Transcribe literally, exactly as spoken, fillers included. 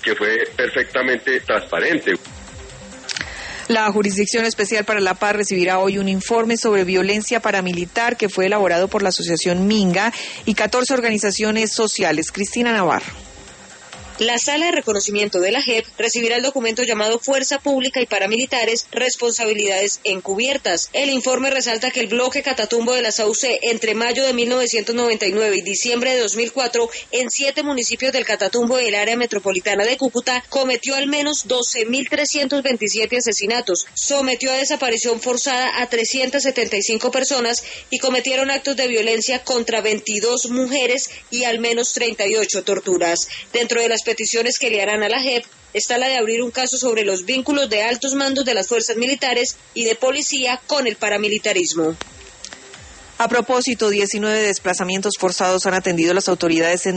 que fue perfectamente transparente. La Jurisdicción Especial para la Paz recibirá hoy un informe sobre violencia paramilitar que fue elaborado por la Asociación Minga y catorce organizaciones sociales. Cristina Navarro. La Sala de Reconocimiento de la J E P recibirá el documento llamado Fuerza Pública y Paramilitares, Responsabilidades Encubiertas. El informe resalta que el bloque Catatumbo de la Sauce, entre mayo de mil novecientos noventa y nueve y diciembre de dos mil cuatro, en siete municipios del Catatumbo y el área metropolitana de Cúcuta, cometió al menos doce mil trescientos veintisiete asesinatos, sometió a desaparición forzada a trescientas setenta y cinco personas y cometieron actos de violencia contra veintidós mujeres y al menos treinta y ocho torturas. Dentro de las peticiones que le harán a la J E P está la de abrir un caso sobre los vínculos de altos mandos de las fuerzas militares y de policía con el paramilitarismo. A propósito, diecinueve desplazamientos forzados han atendido las autoridades en